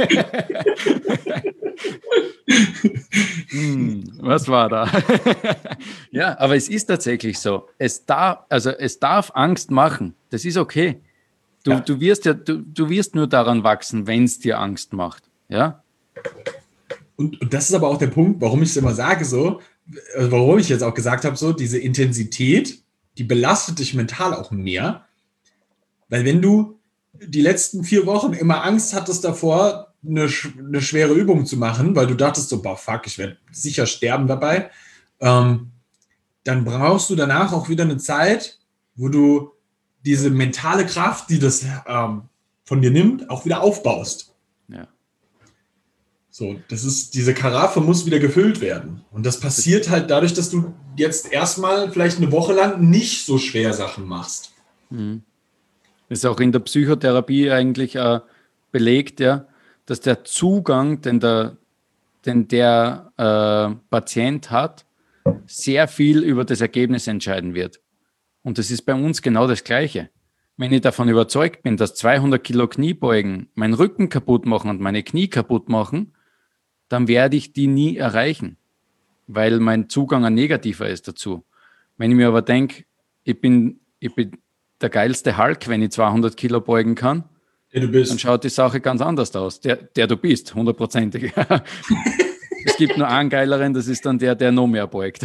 hm, was war da? Ja, aber es ist tatsächlich so. Es darf, also es darf Angst machen. Das ist okay. Du, ja. du, wirst ja, du, du wirst nur daran wachsen, wenn es dir Angst macht. Ja? Und, und das ist aber auch der Punkt, warum ich es immer sage, so, also warum ich jetzt auch gesagt habe, so, diese Intensität, die belastet dich mental auch mehr. Weil wenn du die letzten vier Wochen immer Angst hattest davor, eine, eine schwere Übung zu machen, weil du dachtest so, boah, fuck, ich werde sicher sterben dabei, ähm, dann brauchst du danach auch wieder eine Zeit, wo du diese mentale Kraft, die das ähm, von dir nimmt, auch wieder aufbaust. Ja. So, das ist, diese Karaffe muss wieder gefüllt werden. Und das passiert halt dadurch, dass du jetzt erstmal vielleicht eine Woche lang nicht so schwer Sachen machst. Mhm. Ist auch in der Psychotherapie eigentlich äh, belegt, ja, dass der Zugang, den der, den der äh, Patient hat, sehr viel über das Ergebnis entscheiden wird. Und das ist bei uns genau das Gleiche. Wenn ich davon überzeugt bin, dass zweihundert Kilo Kniebeugen meinen Rücken kaputt machen und meine Knie kaputt machen, dann werde ich die nie erreichen, weil mein Zugang ein negativer ist dazu. Wenn ich mir aber denke, ich bin, ich bin der geilste Hulk, wenn ich zweihundert Kilo beugen kann, der du bist, dann schaut die Sache ganz anders aus. Der, der du bist, hundertprozentig. Es gibt nur einen geileren, das ist dann der, der noch mehr beugt.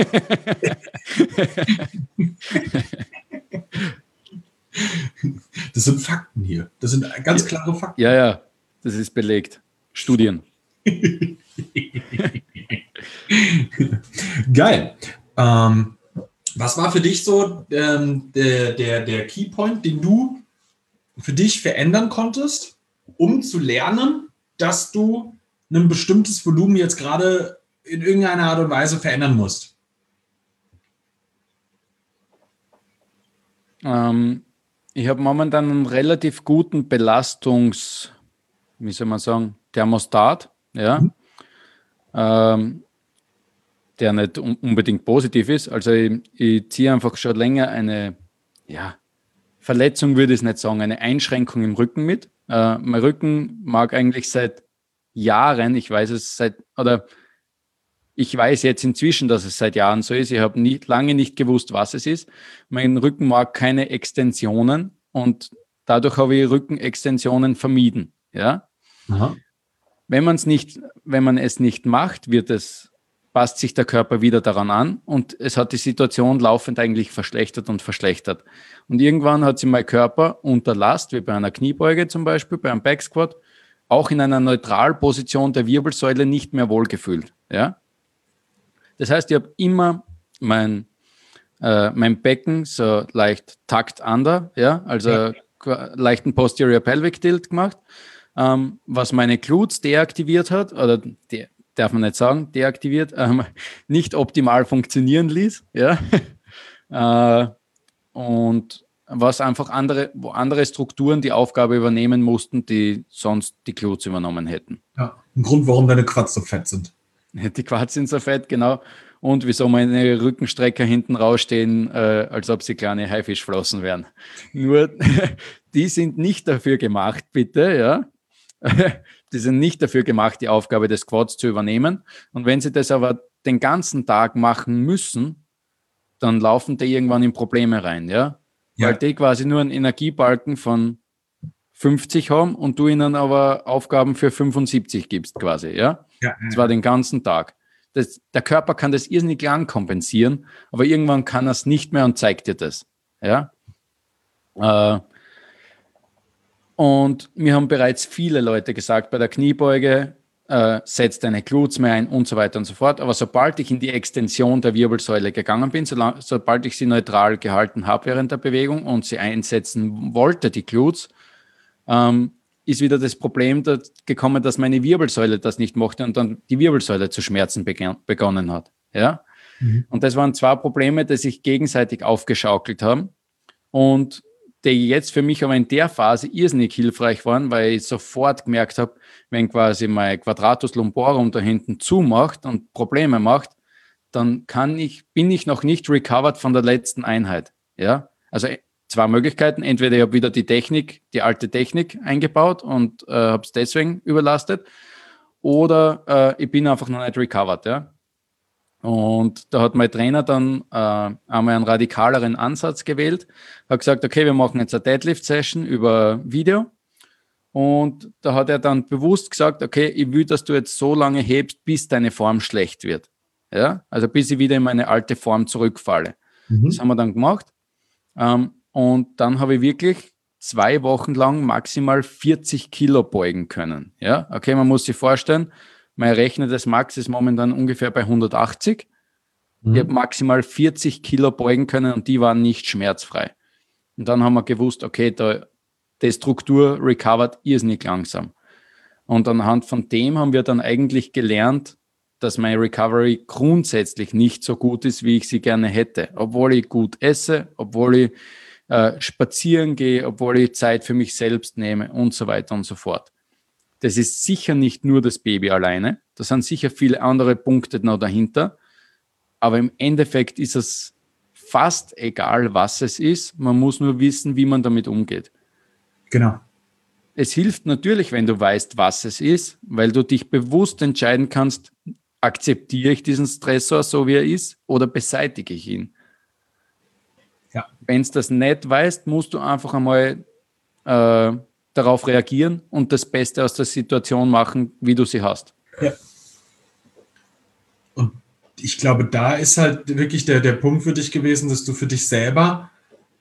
Das sind Fakten hier. Das sind ganz klare Fakten. Ja, ja, das ist belegt. Studien. Geil. Ähm, was war für dich so ähm, der, der, der Keypoint, den du für dich verändern konntest, um zu lernen, dass du ein bestimmtes Volumen jetzt gerade in irgendeiner Art und Weise verändern musst? Ähm, ich habe momentan einen relativ guten Belastungs, wie soll man sagen, Thermostat. Ja. Mhm. Ähm, der nicht un- unbedingt positiv ist. Also ich, ich ziehe einfach schon länger eine, ja, Verletzung würde ich es nicht sagen, eine Einschränkung im Rücken mit. Äh, mein Rücken mag eigentlich seit Jahren, ich weiß es seit, oder ich weiß jetzt inzwischen, dass es seit Jahren so ist. Ich habe nie, lange nicht gewusst, was es ist. Mein Rücken mag keine Extensionen und dadurch habe ich Rückenextensionen vermieden. Ja? Aha. Wenn man es nicht, wenn man es nicht macht, wird es, passt sich der Körper wieder daran an und es hat die Situation laufend eigentlich verschlechtert und verschlechtert. Und irgendwann hat sich mein Körper unter Last, wie bei einer Kniebeuge zum Beispiel, bei einem Backsquat, auch in einer Neutralposition der Wirbelsäule nicht mehr wohlgefühlt. Ja? Das heißt, ich habe immer mein, äh, mein Becken so leicht tucked under, ja, also Ja. leichten Posterior Pelvic Tilt gemacht, ähm, was meine Glutes deaktiviert hat, oder de darf man nicht sagen, deaktiviert, ähm, nicht optimal funktionieren ließ, ja, äh, und was einfach andere, wo andere Strukturen die Aufgabe übernehmen mussten, die sonst die Glutes übernommen hätten. Ja. Ein Grund, warum deine Quads so fett sind. Die Quads sind so fett, genau. Und wieso meine Rückenstrecker hinten rausstehen, äh, als ob sie kleine Haifischflossen wären. Nur, die sind nicht dafür gemacht, bitte, ja. Die sind nicht dafür gemacht, die Aufgabe des Quads zu übernehmen. Und wenn sie das aber den ganzen Tag machen müssen, dann laufen die irgendwann in Probleme rein, ja. Ja. Weil die quasi nur einen Energiebalken von fünfzig haben und du ihnen aber Aufgaben für fünfundsiebzig gibst quasi, ja. Ja. Zwar den ganzen Tag. Das, der Körper kann das irrsinnig lang kompensieren, aber irgendwann kann er es nicht mehr und zeigt dir das. Ja? Äh, und mir haben bereits viele Leute gesagt, bei der Kniebeuge, äh, setz deine Glutes mehr ein und so weiter und so fort. Aber sobald ich in die Extension der Wirbelsäule gegangen bin, solang, sobald ich sie neutral gehalten habe während der Bewegung und sie einsetzen wollte, die Glutes, ähm, ist wieder das Problem da gekommen, dass meine Wirbelsäule das nicht mochte und dann die Wirbelsäule zu schmerzen begonnen hat. Ja? Mhm. Und das waren zwei Probleme, die sich gegenseitig aufgeschaukelt haben und die jetzt für mich aber in der Phase irrsinnig hilfreich waren, weil ich sofort gemerkt habe, wenn quasi mein Quadratus lumborum da hinten zumacht und Probleme macht, dann kann ich, bin ich noch nicht recovered von der letzten Einheit. Ja? Also zwei Möglichkeiten. Entweder ich habe wieder die Technik, die alte Technik eingebaut und äh, habe es deswegen überlastet, oder äh, ich bin einfach noch nicht recovered. Ja? Und da hat mein Trainer dann äh, einmal einen radikaleren Ansatz gewählt, hat gesagt, okay, wir machen jetzt eine Deadlift-Session über Video. Und da hat er dann bewusst gesagt, okay, ich will, dass du jetzt so lange hebst, bis deine Form schlecht wird. Ja? Also bis ich wieder in meine alte Form zurückfalle. Mhm. Das haben wir dann gemacht. Ähm, Und dann habe ich wirklich zwei Wochen lang maximal vierzig Kilo beugen können. Ja, okay, man muss sich vorstellen, mein Rechner des Max ist momentan ungefähr bei hundertachtzig. Mhm. Ich habe maximal vierzig Kilo beugen können und die waren nicht schmerzfrei. Und dann haben wir gewusst, okay, da, die Struktur recovert irrsinnig langsam. Und anhand von dem haben wir dann eigentlich gelernt, dass meine Recovery grundsätzlich nicht so gut ist, wie ich sie gerne hätte. Obwohl ich gut esse, obwohl ich äh, spazieren gehe, obwohl ich Zeit für mich selbst nehme und so weiter und so fort. Das ist sicher nicht nur das Baby alleine. Da sind sicher viele andere Punkte noch dahinter. Aber im Endeffekt ist es fast egal, was es ist. Man muss nur wissen, wie man damit umgeht. Genau. Es hilft natürlich, wenn du weißt, was es ist, weil du dich bewusst entscheiden kannst, akzeptiere ich diesen Stressor so, wie er ist, oder beseitige ich ihn? Ja. Wenn du das nicht weißt, musst du einfach einmal äh, darauf reagieren und das Beste aus der Situation machen, wie du sie hast. Ja. Und ich glaube, da ist halt wirklich der, der Punkt für dich gewesen, dass du für dich selber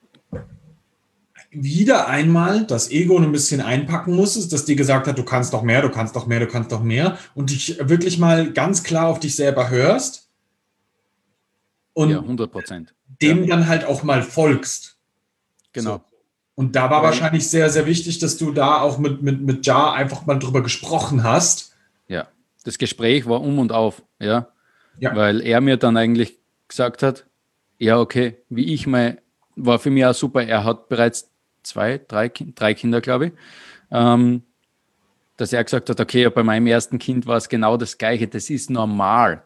wieder einmal das Ego ein bisschen einpacken musstest, dass dir gesagt hat, du kannst doch mehr, du kannst doch mehr, du kannst doch mehr, und dich wirklich mal ganz klar auf dich selber hörst und ja, hundert Prozent. Dem ja. dann halt auch mal folgst. Genau. So. Und da war Weil, wahrscheinlich sehr, sehr wichtig, dass du da auch mit, mit, mit Jar einfach mal drüber gesprochen hast. Ja, das Gespräch war um und auf, ja. Ja. Weil er mir dann eigentlich gesagt hat, ja, okay, wie ich mein, war für mich auch super, er hat bereits zwei, drei, drei Kinder, glaube ich, ähm, dass er gesagt hat, okay, bei meinem ersten Kind war es genau das Gleiche, das ist normal.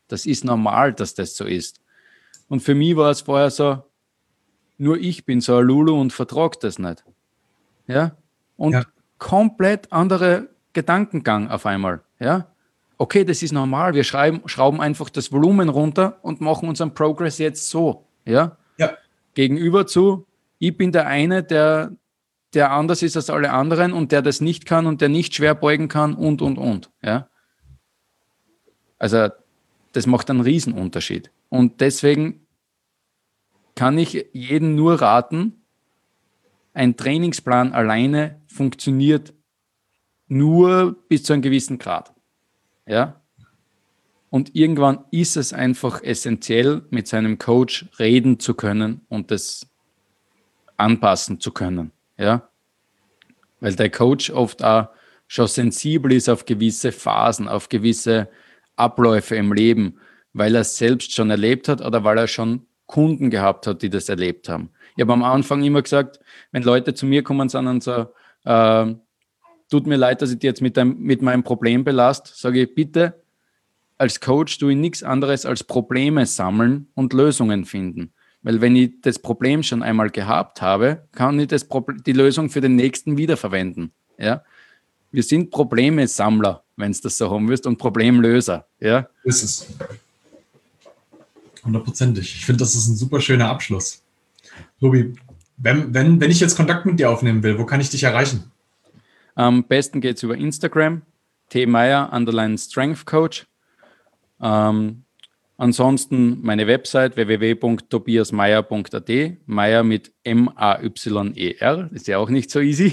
Das ist normal, dass das so ist. Und für mich war es vorher so, nur ich bin so ein Lulu und vertrage das nicht. Ja? Und Ja. komplett andere Gedankengang auf einmal. Ja? Okay, das ist normal. Wir schreiben, schrauben einfach das Volumen runter und machen unseren Progress jetzt so. Ja? Ja. Gegenüber zu, ich bin der eine, der, der anders ist als alle anderen und der das nicht kann und der nicht schwer beugen kann und, und, und. Ja? Also das macht einen Riesenunterschied. Und deswegen kann ich jedem nur raten, ein Trainingsplan alleine funktioniert nur bis zu einem gewissen Grad. Ja? Und irgendwann ist es einfach essentiell, mit seinem Coach reden zu können und das anpassen zu können. Ja? Weil der Coach oft auch schon sensibel ist auf gewisse Phasen, auf gewisse Abläufe im Leben, weil er es selbst schon erlebt hat oder weil er schon Kunden gehabt hat, die das erlebt haben. Ich habe am Anfang immer gesagt, wenn Leute zu mir kommen sind und so, äh, tut mir leid, dass ich dich jetzt mit, deinem, mit meinem Problem belast, sage ich, bitte, als Coach tue ich nichts anderes als Probleme sammeln und Lösungen finden. Weil wenn ich das Problem schon einmal gehabt habe, kann ich das Problem, die Lösung für den nächsten wiederverwenden. Ja? Wir sind Problemesammler, wenn es das so haben wirst, und Problemlöser. Ja? Ist es. Hundertprozentig. Ich finde, das ist ein super schöner Abschluss. Tobi, wenn, wenn, wenn ich jetzt Kontakt mit dir aufnehmen will, wo kann ich dich erreichen? Am besten geht es über Instagram, tmeyer underline strength coach. Ähm, ansonsten meine Website w w w punkt tobias meyer punkt a t, Meyer mit M A Y E R, ist ja auch nicht so easy.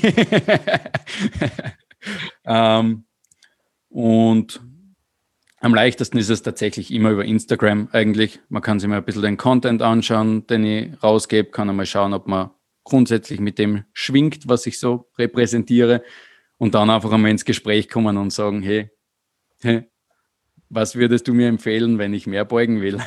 ähm, und am leichtesten ist es tatsächlich immer über Instagram eigentlich. Man kann sich mal ein bisschen den Content anschauen, den ich rausgebe, kann einmal schauen, ob man grundsätzlich mit dem schwingt, was ich so repräsentiere, und dann einfach einmal ins Gespräch kommen und sagen, hey, hey, was würdest du mir empfehlen, wenn ich mehr beugen will?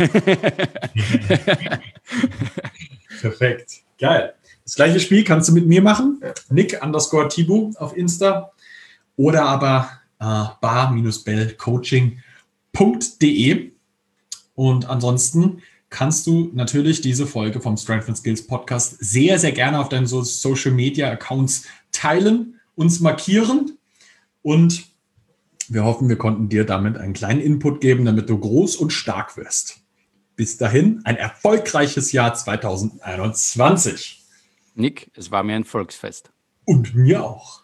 Perfekt. Geil. Das gleiche Spiel kannst du mit mir machen. Nick underscore Thibaut auf Insta oder aber äh, bar-bell-coaching punkt de. Und ansonsten kannst du natürlich diese Folge vom Strength and Skills Podcast sehr, sehr gerne auf deinen so Social Media Accounts teilen, uns markieren, und wir hoffen, wir konnten dir damit einen kleinen Input geben, damit du groß und stark wirst. Bis dahin ein erfolgreiches Jahr zwanzig einundzwanzig. Nick, es war mir ein Volksfest. Und mir auch.